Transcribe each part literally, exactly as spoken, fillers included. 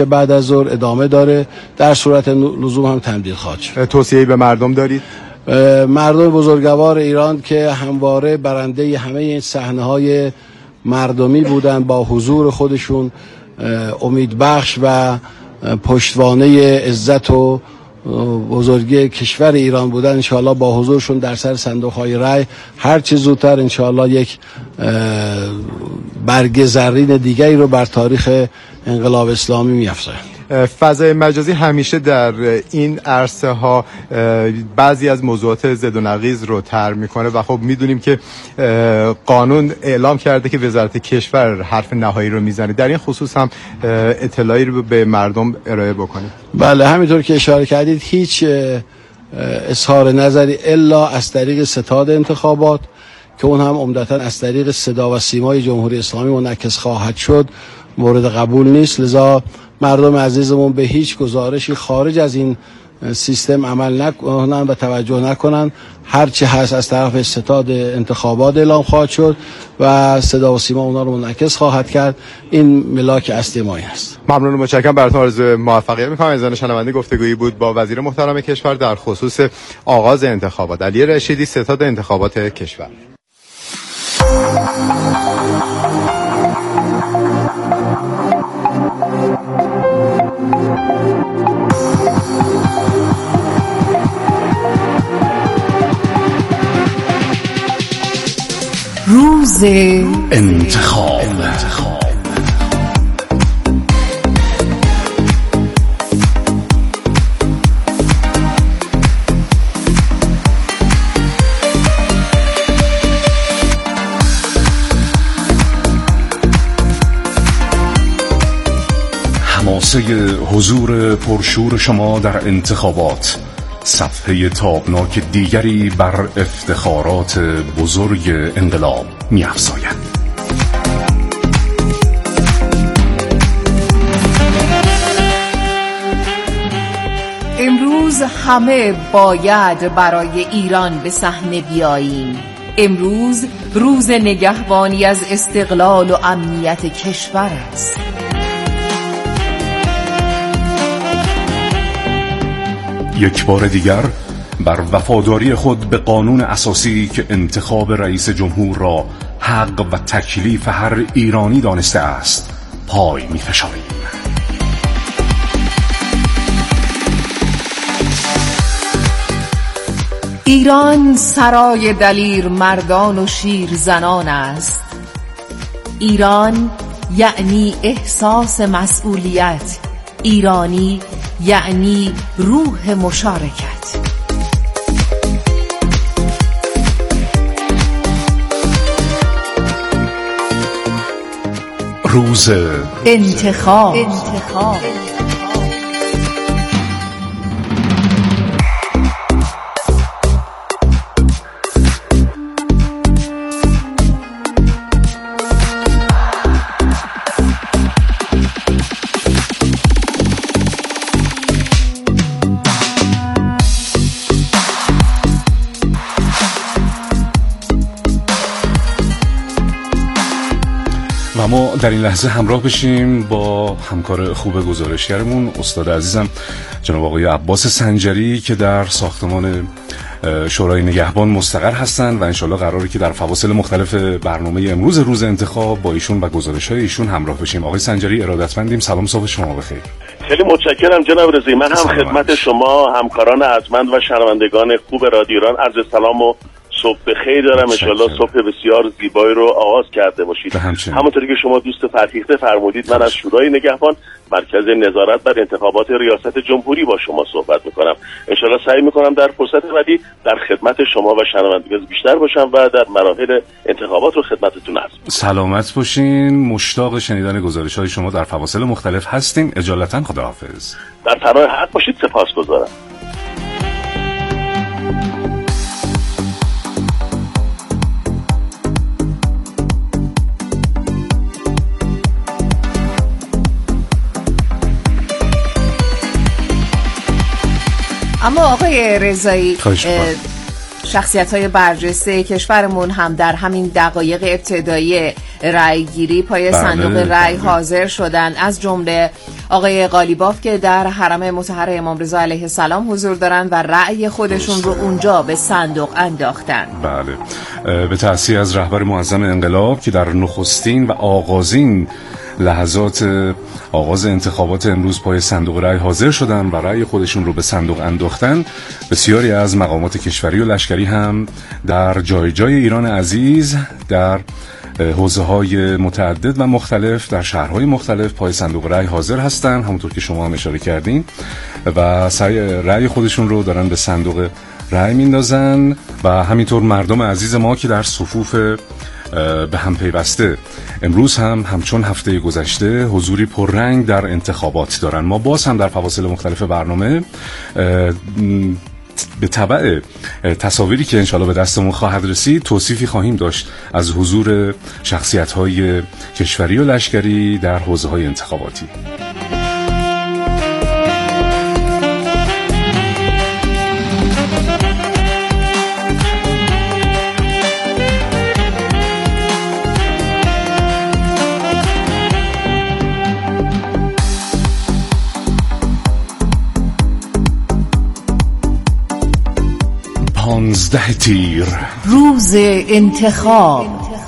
که بعد از ظهر ادامه داره، در صورت لزوم هم تمدید خواهد شد. توصیه‌ای به مردم دارید؟ مردم بزرگوار ایران که همواره برنده همه این صحنه‌های مردمی بودن، با حضور خودشون امیدبخش و پشتوانه عزت و بزرگی کشور ایران بودن، انشاءالله با حضورشون در سر صندوق‌های رای هر چه زودتر انشاءالله یک برگ زرین دیگری رو بر تاریخ انقلاب اسلامی می‌افزایند. فضای مجازی همیشه در این عرصه ها بعضی از موضوعات زد و نقیض رو طرح میکنه و خب میدونیم که قانون اعلام کرده که وزارت کشور حرف نهایی رو میزنه. در این خصوص هم اطلاعی رو به مردم ارائه بکنید. بله، همینطور که اشاره کردید هیچ اظهار نظری الا از طریق ستاد انتخابات که اون هم عمدتاً از طریق صدا و سیمای جمهوری اسلامی منعکس خواهد شد مورد قبول نیست. لذا مردم عزیزمون به هیچ گزارشی خارج از این سیستم عمل نکنن و توجه نکنن. هر چی هست از طرف ستاد انتخابات اعلام خواهد شد و صدا و سیما اونا رو منعکس خواهد کرد. این ملاک اصلی ما است. ممنون و متشکرم. براتون آرزوی موفقیت می‌کنم. از شنونده گفتگویی بود با وزیر محترم کشور در خصوص آغاز انتخابات. علی رشیدی، ستاد انتخابات کشور. روز انتخاب. حماسه حضور پرشور شما در انتخابات، صفحه تابناک دیگری بر افتخارات بزرگ انقلاب می‌افزاید. امروز همه باید برای ایران به صحنه بیاییم. امروز روز نگهبانی از استقلال و امنیت کشور است. یک بار دیگر بر وفاداری خود به قانون اساسی که انتخاب رئیس جمهور را حق و تکلیف هر ایرانی دانسته است پای می فشاریم. ایران سرای دلیر مردان و شیر زنان است. ایران یعنی احساس مسئولیت. ایرانی یعنی روح مشارکت. روز انتخاب, انتخاب. و ما در این لحظه همراه بشیم با همکار خوب گزارشگرمون استاد عزیزم جناب آقای عباس سنجری که در ساختمان شورای نگهبان مستقر هستند و انشالله قراره که در فواصل مختلف برنامه امروز روز انتخاب با ایشون و گزارش‌های ایشون همراه بشیم. آقای سنجری ارادتمندیم. سلام، صبح شما بخیر. خیلی متشکرم جناب رضایی. من هم خدمت شما همکاران ارجمند و شنوندگان خوب رادیو ایران عرض سلام و صبح بخیر دارم. انشالله صبح بسیار زیبایی رو آغاز کرده باشید. همونطوری که شما دوست فرهیخته فرمودید من از شورای نگهبان مرکز نظارت بر انتخابات ریاست جمهوری با شما صحبت میکنم. انشالله سعی میکنم در فرصت بعدی در خدمت شما و شنوندگان بیشتر باشم و در مراحل انتخابات رو خدمتتون هستم. سلامت باشین. مشتاق شنیدن گزارش‌های شما در فواصل مختلف هستیم. اجالتا خداحافظ. در پناه حق باشید. سپاسگزارم. اما آقای رضایی، شخصیت‌های برجسته کشورمون هم در همین دقایق ابتدایی رأی گیری پای بله. صندوق رأی حاضر شدن، از جمله آقای قالیباف که در حرم مطهر امام رضا علیه السلام حضور دارن و رأی خودشون رو اونجا به صندوق انداختن. بله، به تأسیس از رهبر معظم انقلاب که در نخستین و آغازین لحظات آغاز انتخابات امروز پای صندوق رأی حاضر شدن و رأی خودشون رو به صندوق انداختن، بسیاری از مقامات کشوری و لشکری هم در جای جای ایران عزیز در حوزه‌های متعدد و مختلف در شهرهای مختلف پای صندوق رأی حاضر هستن، همونطور که شما هم اشاره کردین، و سعی رأی خودشون رو دارن به صندوق رأی میندازن و همینطور مردم عزیز ما که در صفوف به هم پیوسته امروز هم همچون هفته گذشته حضوری پررنگ در انتخابات دارن. ما باز هم در فواصل مختلف برنامه به تبع تصاویری که انشالله به دستمون خواهد رسید توصیفی خواهیم داشت از حضور شخصیت‌های کشوری و لشکری در حوزه‌های انتخاباتی. پانزده تیر روز انتخاب.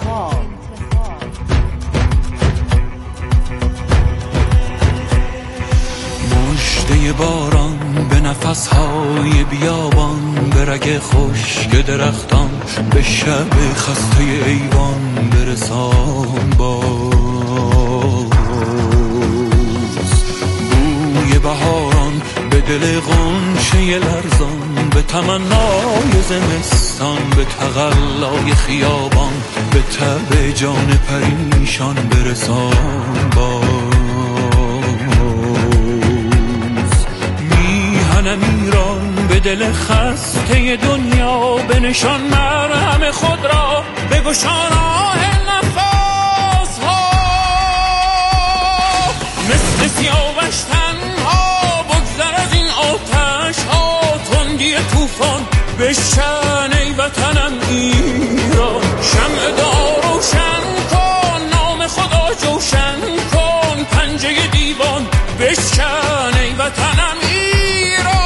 مژده باران به نفسهای بیابان، به رگ خشک درختان، به شب خسته ایوان برسان باز. بوی بهاران به دل غنچه لرزان، به تمنای زمستان، به تقلای خیابان، به تب جان پریشان برسان باز. میهنم ایران به دل خسته دنیا، به نشان مرهم خود را بگشان آه نفس ها. مثل سیاوش تنها بگذر از این آتش ها، تندی طوفان بشکن ای وطنم ایران. شمع دار روشن کن، نام خدا جوشن کن، پنجه دیوان بشکن ای وطنم ایران.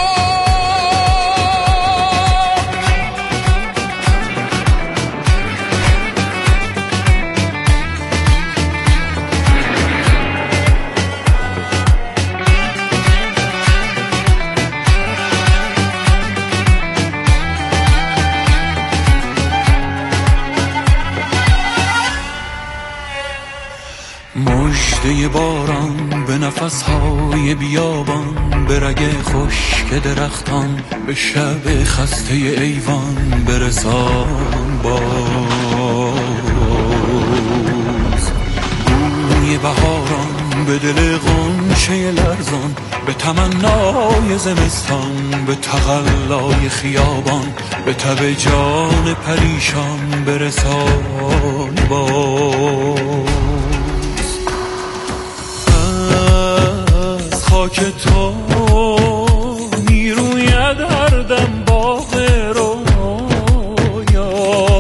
مژده باران به نفسهای بیابان، به رگ خشک درختان، به شب خسته ایوان برسان باز. بوی بهاران به دل غنچه لرزان، به تمنای زمستان، به تقلای خیابان، به تب جان پریشان برسان باز. خاک تو میروید هر دم باغ رویا،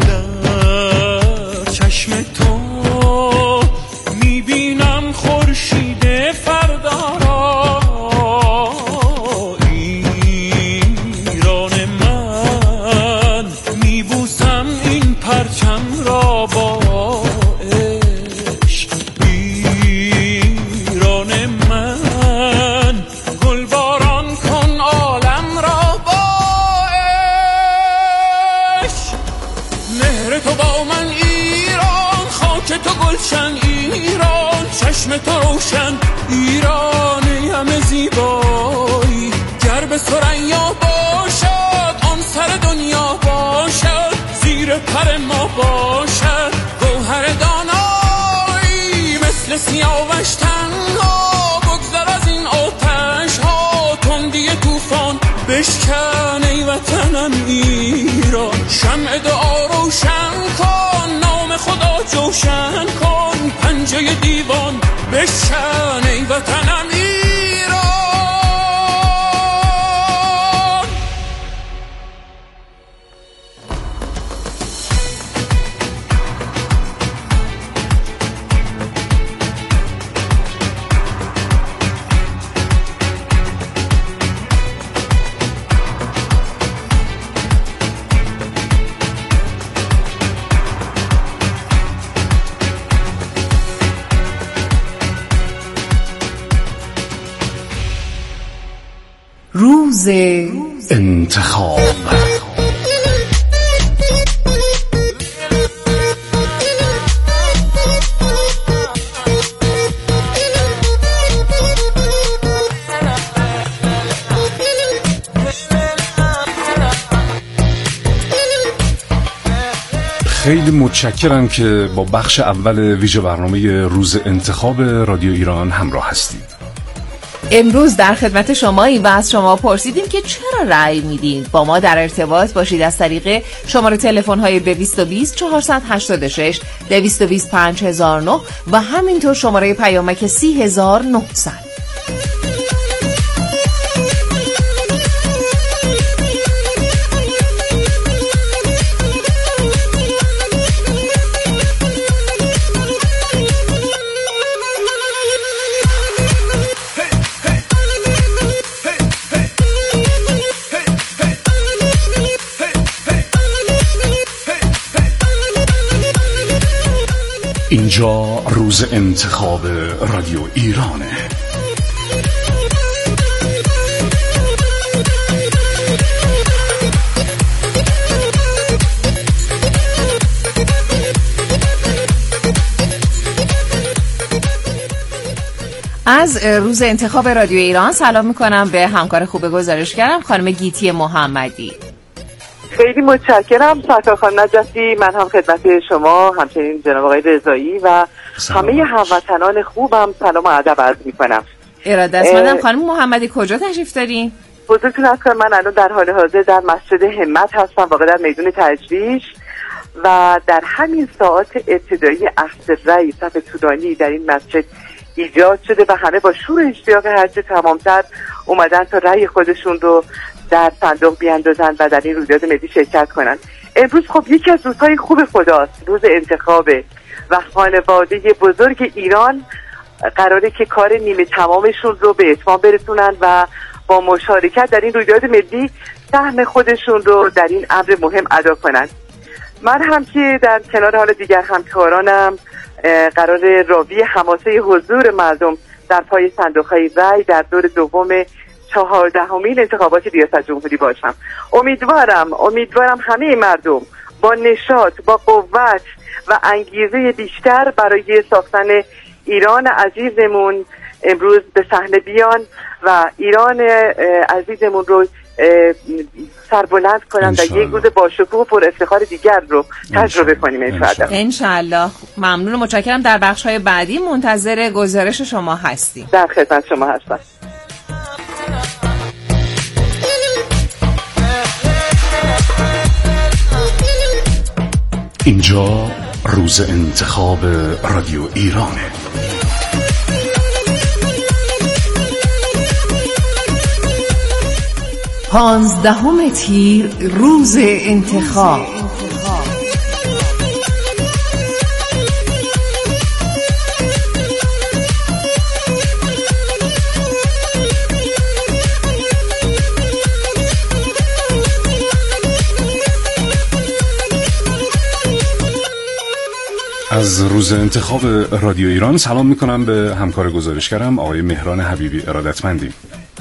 در چشم تو میبینم خورشید فردا را. ایران من میبوسم این پرچم را با عشق. ایران من تو گلشن ایران، چشم تو روشن ایرانی همه زیبایی. گر به ثریا باشد آن سر دنیا باشد، زیر پر ما باشد گوهر دانایی. مثل سیاوش تنها بگذر از این آتش ها، تندی طوفان بشکن ای وطنم ایران. شمع دعا روشن کن، نام خدا جوشن کن، پنجه دیوان بشکن ای وطنم ایران. روز انتخاب. خیلی متشکرم که با بخش اول ویژه برنامه روز انتخاب رادیو ایران همراه هستید. امروز در خدمت شماییم و از شما پرسیدیم که چرا رأی میدین. با ما در ارتباط باشید از طریق شماره تلفن های دویست و بیست چهارصد و هشتاد و شش دویست و بیست پنج هزار و نه و همینطور شماره پیامک سی هزار و نهصد. اینجا روز انتخاب رادیو ایرانه. از روز انتخاب رادیو ایران سلام میکنم به همکار خوب گزارشگرم خانم گیتی محمدی. خیلی متشکرم سرکار نجفی. من هم خدمت شما همچنین جناب آقای رضایی و همه هموطنان خوبم سلام و ادب عرض میکنم. ارادتمندم. خانم محمدی کجا تشریف دارین؟ بزرگتون هست که من الان در حال حاضر در مسجد همت هستم، واقع در میدون تجریش، و در همین ساعات ابتدایی اخذ رأی صف طولانی در این مسجد ایجاد شده و همه با شور اشتیاق هرچه تمامتر اومدن تا رأی خودشون رو در صندوق بیاندازن و در این رویداد ملی شرکت کنن. امروز خب یکی از روزهای خوب خداست، روز انتخابه و خانواده بزرگ ایران قراره که کار نیمه تمامشون رو به اتمام برسونن و با مشارکت در این رویداد ملی سهم خودشون رو در این امر مهم ادا کنن. من هم که در کنار حال دیگر همکارانم قرار راوی حماسه حضور مردم در پای صندوق‌های رأی در دور دوم چهاردهمین انتخابات ریاست جمهوری باشم. امیدوارم امیدوارم همه مردم با نشاط، با قوت و انگیزه بیشتر برای ساختن ایران عزیزمون امروز به صحنه بیان و ایران عزیزمون رو سربلند کنن و یک روز با شکوه و پر افتخار دیگر رو تجربه کنیم انشاءالله. انشاءالله. ممنون و متشکرم. در بخش‌های بعدی منتظر گزارش شما هستیم. در خدمت شما هستم. اینجا روز انتخاب رادیو ایرانه. پانزدهم تیر روز انتخاب. از روز انتخاب رادیو ایران سلام میکنم به همکار گزارشگرم آقای مهران حبیبی. ارادتمندیم.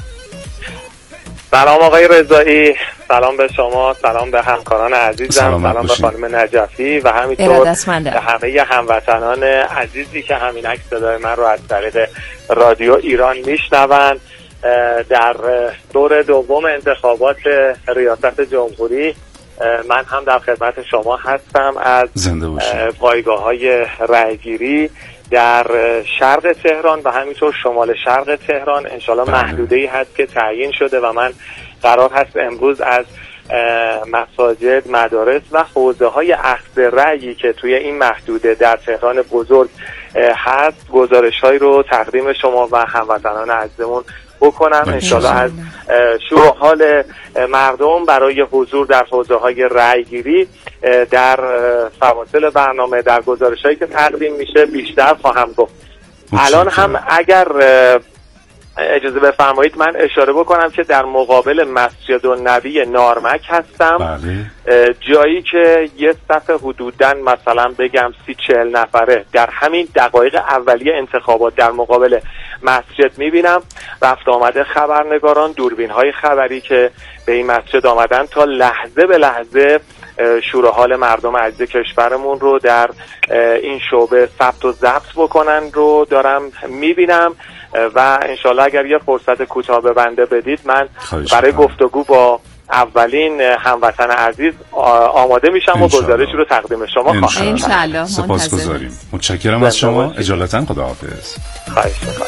سلام آقای رضایی، سلام به شما، سلام به همکاران عزیزم، سلام به خانم نجفی و همینطور به همه هموطنان عزیزی که همینک صدای من رو از طریق رادیو ایران میشنوند. در دور دوم انتخابات ریاست جمهوری من هم در خدمت شما هستم از پایگاه‌های رأیگیری در شرق تهران و همینطور شمال شرق تهران. انشالله محدوده‌ای هست که تعیین شده و من قرار هست امروز از مساجد، مدارس و حوزه‌های اخذ رأیی که توی این محدوده در تهران بزرگ هست گزارش‌هایی رو تقدیم شما و هموطنان عزیزمون بکنم. انشالله از شروع حال مردم برای حضور در حوزه‌های رأیگیری در فواصل برنامه در گزارش‌هایی که تقدیم میشه بیشتر خواهم گفت. الان هم اگر اجازه بفرمایید من اشاره بکنم که در مقابل مسجد النبی نارمک هستم. بله. جایی که یه صف حدوداً مثلا بگم سی چهل نفره در همین دقایق اولیه انتخابات در مقابل مسجد میبینم رفت آمده خبرنگاران، دوربین‌های خبری که به این مسجد آمدن تا لحظه به لحظه شور و حال مردم عزیز کشورمون رو در این شعبه ثبت و ضبط بکنن رو دارم میبینم و انشالله اگر یه فرصت کوتاه به بنده بدید من برای گفتگو با اولین هموطن عزیز آماده میشم و گزارش رو تقدیم شما خواهم. انشالله. سپاسگزاریم. متشکرم از شما. اجالتا خداحافظ. خواهش می‌کنم.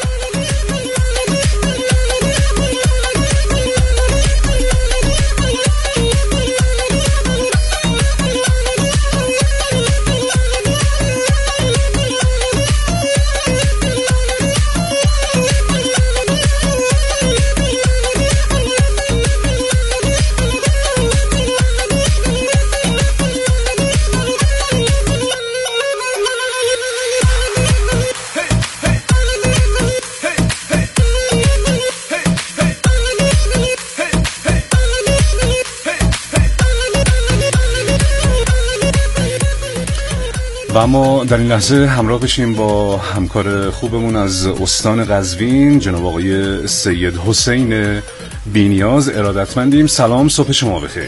و ما در این لحظه همراه بشیم با همکار خوبمون از استان قزوین جناب آقای سید حسین بی‌نیاز. ارادتمندیم. سلام، صبح شما بخیر.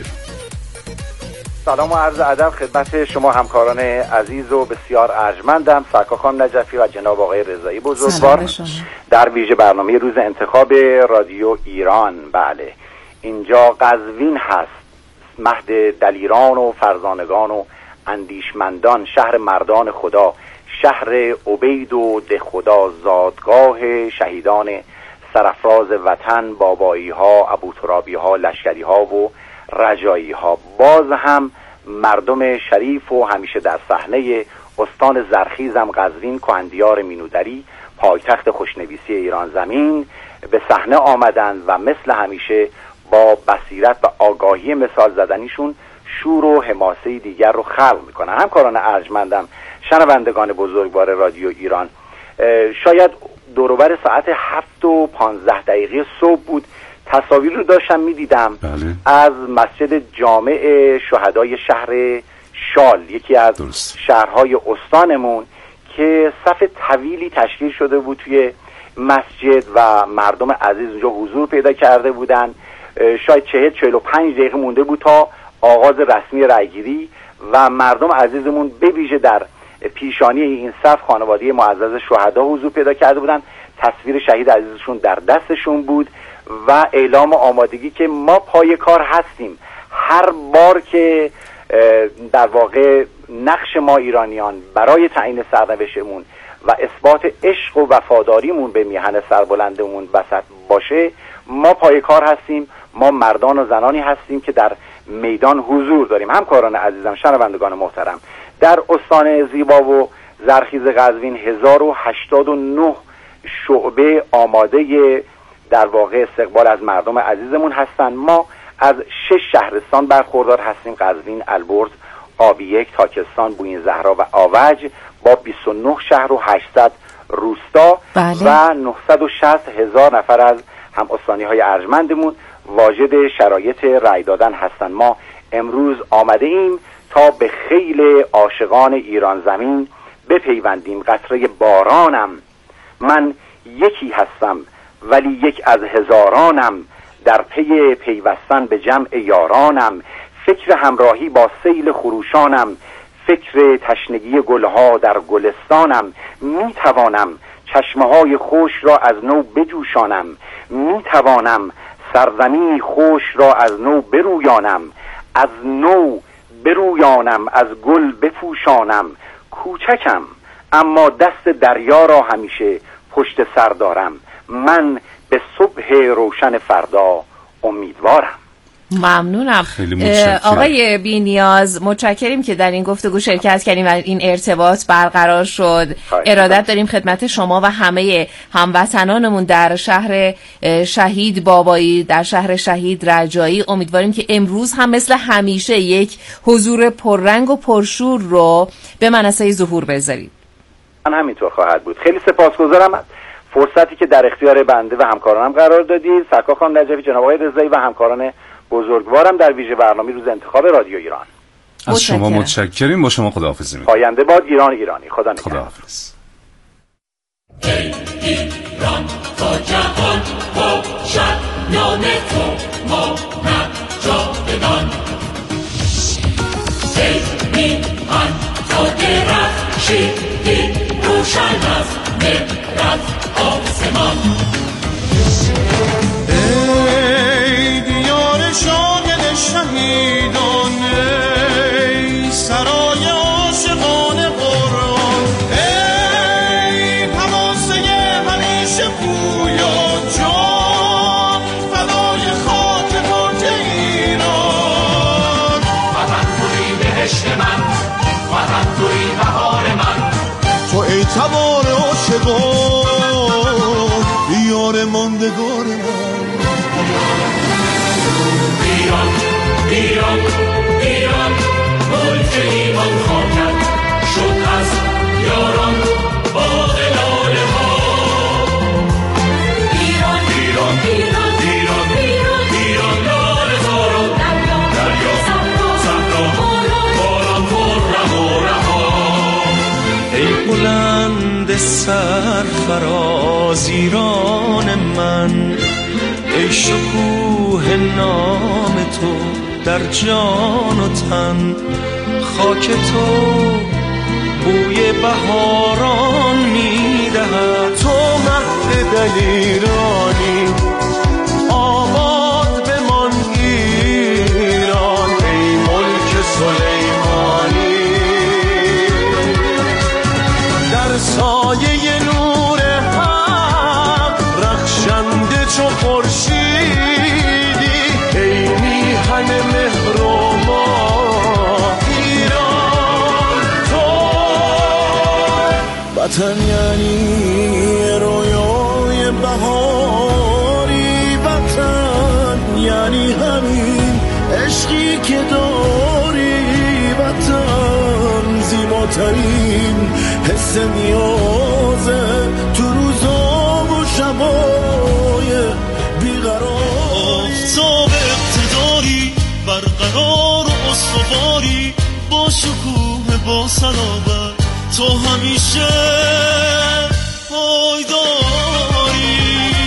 سلام و عرض ادب خدمت شما همکاران عزیز و بسیار ارجمندم، سرکار خانم نجفی و جناب آقای رضایی بزرگوار در ویژه برنامه روز انتخاب رادیو ایران. بله، اینجا قزوین هست، مهد دلیران و فرزانگان و اندیشمندان، شهر مردان خدا، شهر عبید و ده خدا، زادگاه شهیدان سرافراز وطن، بابایی ها، ابوترابی ها، لشکری ها و رجایی ها. باز هم مردم شریف و همیشه در صحنه استان زرخیزم قزوین، کهندیار مینودری، پایتخت خوشنویسی ایران زمین به صحنه آمدند و مثل همیشه با بصیرت و آگاهی مثال زدنیشون شور و حماسه دیگر رو خلق میکنن. همکاران ارجمندم، شنوندگان بزرگوار رادیو ایران، شاید دوروبر ساعت هفت و پانزده دقیقه صبح بود، تصاویر رو داشتم میدیدم از مسجد جامع شهدای شهر شال، یکی از درست. شهرهای استانمون که صف طویلی تشکیل شده بود توی مسجد و مردم عزیز اونجا حضور پیدا کرده بودن. شاید چهل چهل و پنج دقیقه مونده بود تا آغاز رسمی رأیگیری و مردم عزیزمون به ویژه در پیشانی این صف خانواده معزز شهدا حضور پیدا کرده بودن. تصویر شهید عزیزشون در دستشون بود و اعلام آمادگی که ما پای کار هستیم. هر بار که در واقع نقش ما ایرانیان برای تعیین سرنوشتمون و اثبات عشق و وفاداریمون به میهن سربلندمون بسط باشه، ما پای کار هستیم. ما مردان و زنانی هستیم که در میدان حضور داریم. همکاران عزیزم، شنوندگان محترم، در استان زیبا و زرخیز قزوین هزار و هشتاد و نه شعبه آماده در واقع استقبال از مردم عزیزمون هستن. ما از شش شهرستان برخوردار هستیم: قزوین، البرز، آبیک، تاکستان، بوین زهرا و آوج، با بیست و نه شهر و هشتصد روستا. بله. و نهصد و شصت هزار نفر از هم استانی های ارجمندمون واجد شرایط رأی دادن هستن. ما امروز آمده ایم تا به خیل عاشقان ایران زمین بپیوندیم. قطره بارانم، من یکی هستم ولی یک از هزارانم، در پی پیوستن به جمع یارانم، فکر همراهی با سیل خروشانم، فکر تشنگی گلها در گلستانم. می توانم چشمه های خوش را از نو بجوشانم، می توانم سرزمینی خوش را از نو برویانم، از نو برویانم، از گل بپوشانم. کوچکم اما دست دریا را همیشه پشت سر دارم، من به صبح روشن فردا امیدوارم. ممنونم آقای بی‌نیاز، متشکریم که در این گفتگو شرکت کردیم و این ارتباط برقرار شد. ارادت داریم خدمت شما و همه هموطنانمون در شهر شهید بابایی، در شهر شهید رجایی. امیدواریم که امروز هم مثل همیشه یک حضور پررنگ و پرشور رو به منصه ظهور بذارید. من همینطور خواهد بود. خیلی سپاسگزارم فرصتی که در اختیار بنده و همکارانم قرار دادید. سرکار خانم نجفی، جناب آقای رضایی و همکاران بزرگوارم در ویژه برنامه روز انتخاب رادیو ایران. از شما متشکریم. با شما خداحافظی می‌کنم. پاینده باد ایران ایرانی. خدا نگهدار. خداحافظ. ایران تا جهان تو ما نه جاودان ای میهن تو درخشیدی روشن از مهرت آسمان ای دیار شاهد شهیدان ای سرای عاشقان قرآن ای حماسه همیشه پویا جان فدای خاک پاک ایران وطن توی بهشت من وطن توی بهار من تو ای تبار عاشقان دیار ماندگار من ایران ایران ایران ملک ایمان خواهد شد از یاران باغ لاله ها ایران ایران ایران ایران ایران ایران لاله زاران دریا صحرا باران پر رها رها ای بلند سرفراز ایران من ای شکوه نام تو در جان و تن خاک تو بوی بهاران میدهد تو مهد دلیرانی آباد بمان ایران ای ملک سلیمانی در سایه نور حق رخشنده چو خورشید مهر و ما ایران تو وطن یعنی رویای بهاری وطن یعنی همین عشقی که داری وطن زیباترین حس نیازه تو روزا و شبای بیقرار آفتاب برقرار و استواری با شکوه با صلابت تو همیشه پایداری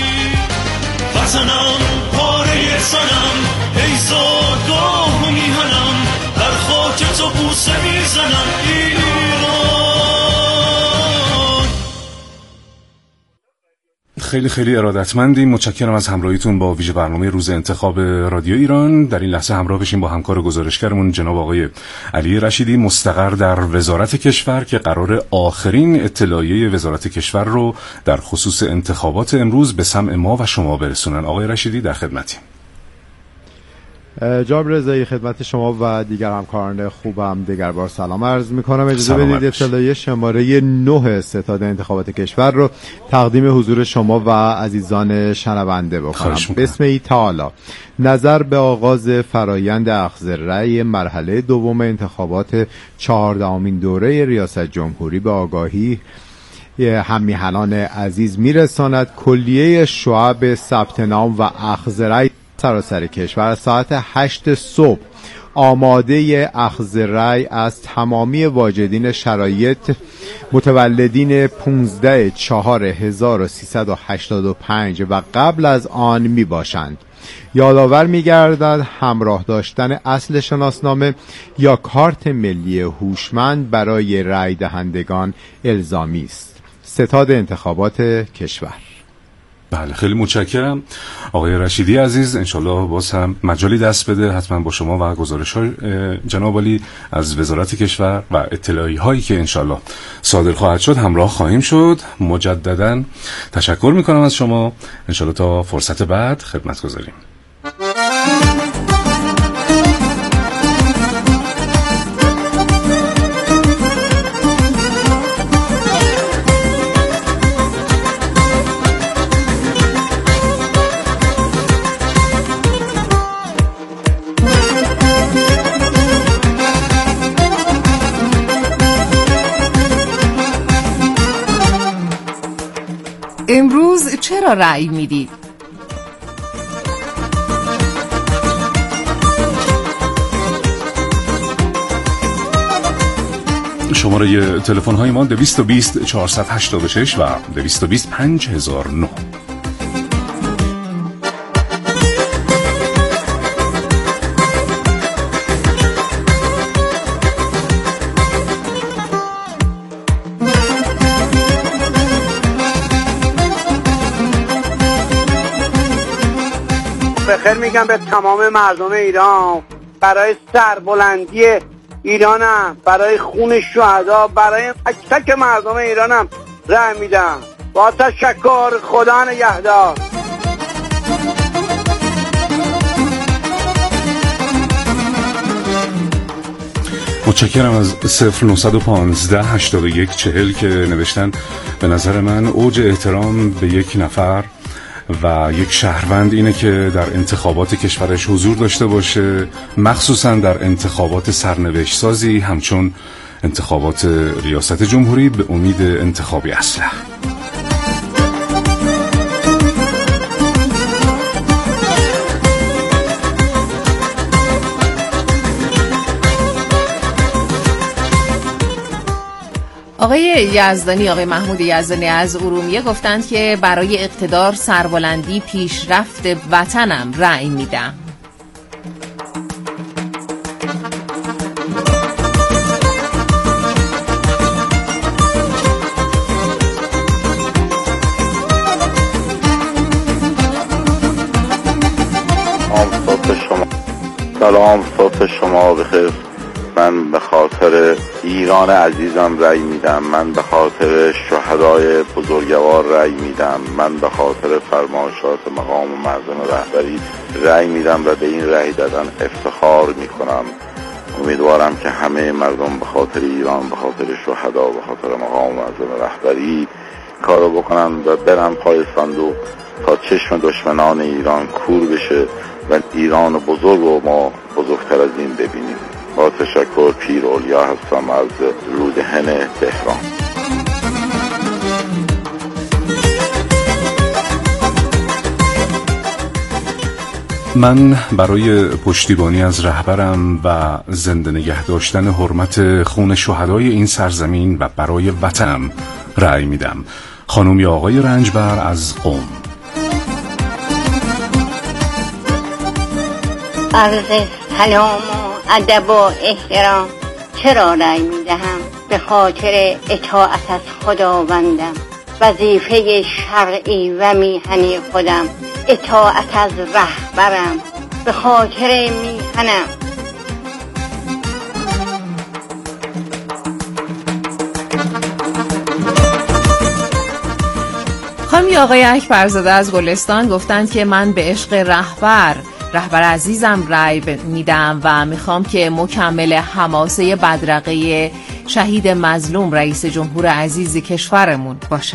وطنم پاره سنم ای زادگاه و میهنم در خاک تو بوسه میزنم ایران خیلی خیلی ارادتمندیم. متشکرم از همراهیتون با ویژه برنامه روز انتخاب رادیو ایران. در این لحظه همراه بشیم با همکار گزارشگرمون جناب آقای علی رشیدی مستقر در وزارت کشور که قرار آخرین اطلاعیه وزارت کشور رو در خصوص انتخابات امروز به سمع ما و شما برسونن. آقای رشیدی در خدمتیم. جناب رضایی خدمت شما و دیگر همکاران خوبم دیگر بار سلام عرض می‌کنم. اجازه بدید اطلاعیه شماره نه ستاد انتخابات کشور رو تقدیم حضور شما و عزیزان شنونده بکنم. بسم تعالی. نظر به آغاز فرایند اخذ رأی مرحله دوم انتخابات چهاردهمین دوره ریاست جمهوری به آگاهی هممیهنان عزیز میرساند. کلیه شعب ثبت نام و اخذ رأی سراسر کشور ساعت هشت صبح آماده اخذ رأی از تمامی واجدین شرایط متولدین پانزده چهار هزار و سیصد و هشتاد و پنج و قبل از آن می باشند. یادآور می گردد همراه داشتن اصل شناسنامه یا کارت ملی هوشمند برای رأی دهندگان الزامی است. ستاد انتخابات کشور. بله خیلی متشکرم آقای رشیدی عزیز. انشالله باز هم مجالی دست بده حتما با شما و گزارش های جناب عالی از وزارت کشور و اطلاعی هایی که انشالله صادر خواهد شد همراه خواهیم شد. مجددا تشکر میکنم از شما. انشالله تا فرصت بعد خدمت گذاریم. امروز چرا رأی میدید؟ شماره تلفن های ما دویست و بیست چهارصد و هشتاد و شش و دویست و بیست پنج هزار و نه. بخیر میگم به تمام مردم ایران، برای سربلندی ایرانم، برای خون شهدا، برای تک تک مردم ایرانم رأی میدم. با تشکر، خدا نگهدار. متشکرم از صفر نهصد و پانزده هشتاد و یک چهل که نوشتن به نظر من اوج احترام به یک نفر و یک شهروند اینه که در انتخابات کشورش حضور داشته باشه، مخصوصا در انتخابات سرنوشت سازی همچون انتخابات ریاست جمهوری به امید انتخابی اصلح. آقای یزدانی، آقای محمود یزدانی از ارومیه گفتند که برای اقتدار، سربلندی، پیشرفت وطنم رأی میدم. سلام، صبح شما بخیر. من به خاطر ایران عزیزم رأی میدم، من به خاطر شهدای بزرگوار رأی میدم، من به خاطر فرمایشات مقام مردم رهبری رأی میدم و به این رأی دادن افتخار میکنم. امیدوارم که همه مردم به خاطر ایران، به خاطر شهدا، به خاطر مقام مردم رهبری کارو بکنن و برن پای صندوق تا چشم دشمنان ایران کور بشه و ایران بزرگ و ما بزرگتر از این ببینیم. با تشکر، پیر اولیا هستم از رودهن تهران. من برای پشتیبانی از رهبرم و زنده نگه داشتن حرمت خون شهدای این سرزمین و برای وطنم رأی میدم. خانم یا آقای رنجبر از قم. عرض سلام و ادب و احترام. چرا رأی میدهم؟ به خاطر اطاعت از خداوندم، وظیفه شرعی و میهنی خودم، اطاعت از رهبرم، به خاطر میهنم. خانم آقای اکبرزاده از گلستان گفتند که من به عشق رهبر رهبر عزیزم رأی میدم و میخوام که مکمل حماسه بدرقه شهید مظلوم رئیس جمهور عزیز کشورمون باشه.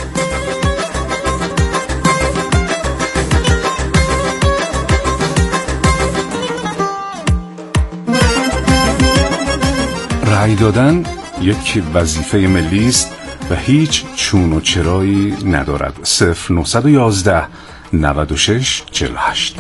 رأی دادن یک وظیفه ملی است و هیچ چون و چرایی ندارد. صفر نهصد و یازده نود و شش چهل و هشت.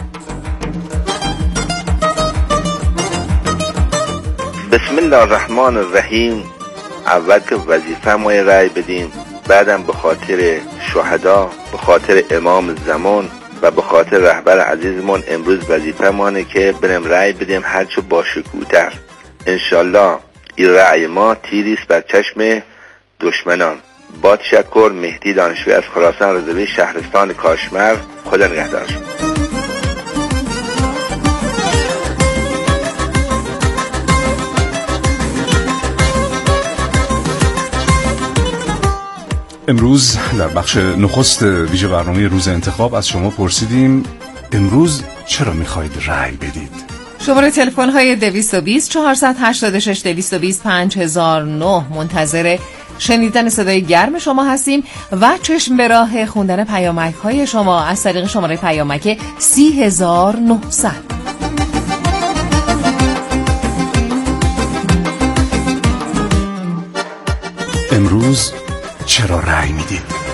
بسم الله الرحمن الرحیم. اول که وظیفه ما رأی بدیم، بعدم به خاطر شهدا، به خاطر امام زمان و به خاطر رهبر عزیزمون امروز وظیفه مانه که بریم رأی بدیم هرچه باشکوه‌تر. انشالله این رأی ما تیریست بر چشم دشمنان. با تشکر، مهدی دانشوی از خراسان رضوی، شهرستان کاشمر. خدا نگهدارش. امروز در بخش نخست ویژه برنامه روز انتخاب از شما پرسیدیم امروز چرا میخواید رأی بدید؟ شماره تلفن های دویست و بیست چهارصد و هشتاد و شش دویست و بیست پنج هزار و نه منتظر شنیدن صدای گرم شما هستیم و چشم به راه خوندن پیامک های شما از طریق شماره پیامک سی هزار و نهصد. امروز چرا رأی میدید؟